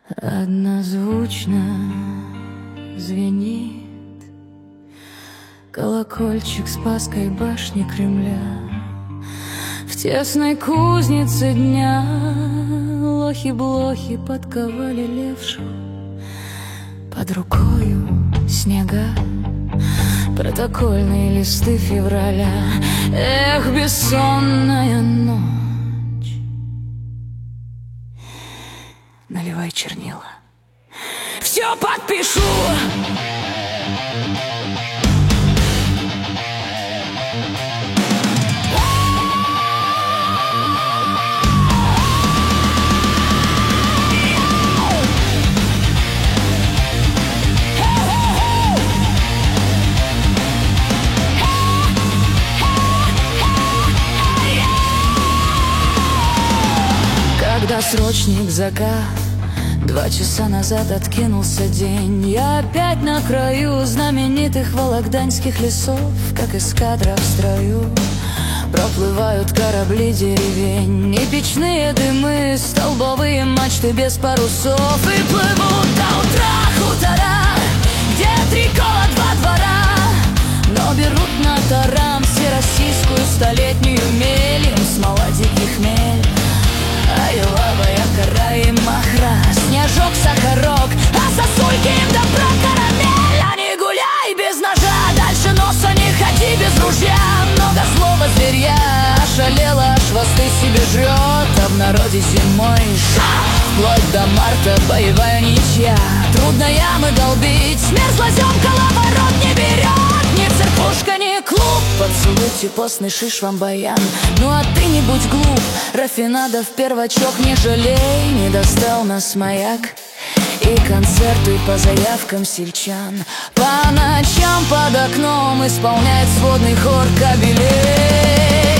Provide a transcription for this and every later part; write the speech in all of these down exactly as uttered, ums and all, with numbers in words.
Однозвучно звенит колокольчик Спасской башни Кремля. В тесной кузнице дня лохи-блохи подковали левшу. Под рукою снега, протокольные листы февраля. Эх, бессонная ночь. Наливай чернила, все подпишу. Когда срочник закат, два часа назад откинулся день. Я опять на краю знаменитых вологданских лесов, как эскадра в строю. Проплывают корабли деревень и печные дымы, столбовые мачты без парусов. И плывут до утра хутора, где три кола, два двора, но берут на таран всероссийскую столетнюю мель. Им смола диких мель, а еловая кора и махра, снежок, сахарок, а сосульки им добро карамель. А не гуляй без ножа, дальше носа не ходи без ружья. Много злого зверья ошалело, аж хвосты себе жрет. А в народе зимой вплоть до марта боевая ничья. Трудно ямы долбить, смерзла земка, ловорот не берет. Ни церквушка, ни клуб, поцелуйте постный шиш вам баян. Ну а ты не будь глуп, рафинадов первачок не жалей. Не достал нас маяк и концерты по заявкам сельчан. По ночам под окном исполняет сводный хор кабелей.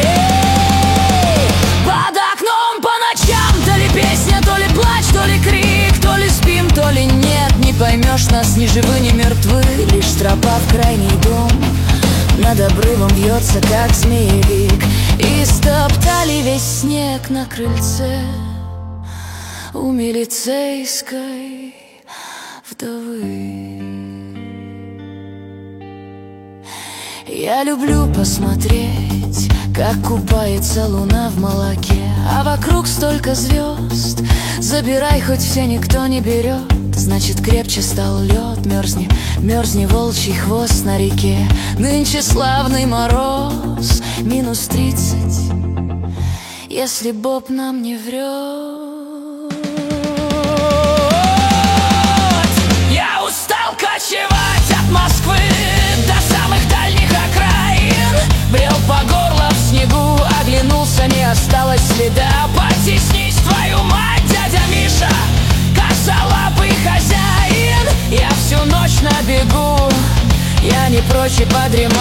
Под окном по ночам то ли песня, то ли плач, то ли крик, то ли спим, то ли нет. Не поймешь нас, ни живы, ни мертвы, лишь тропа в крайний дом над обрывом вьется, как змеевик. И стоптали весь снег на крыльце у милицейской вдовы. Я люблю посмотреть, как купается луна в молоке, а вокруг столько звезд. Забирай хоть все, никто не берет. Значит, крепче стал лед. Мерзни, мерзни волчий хвост на реке. Нынче славный мороз, минус тридцать, если Боб нам не врет. Я устал кочевать от Москвы до самых дальних окраин. Брел по горло в снегу, оглянулся, не осталось следа. Потеснись, твою мать, дядя Миша, косолапый хозяин. Я всю ночь на бегу, я не прочь и подремать.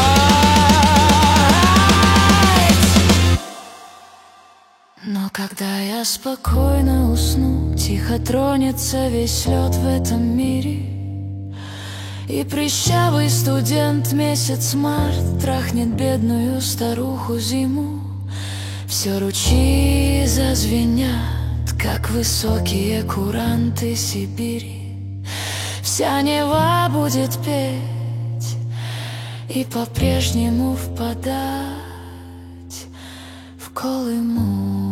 Но когда я спокойно усну, тихо тронется весь лед в этом мире. И прыщавый студент месяц март трахнет бедную старуху зиму. Все ручьи зазвенят, как высокие куранты Сибири. Вся Нева будет петь и по-прежнему впадать в Колыму.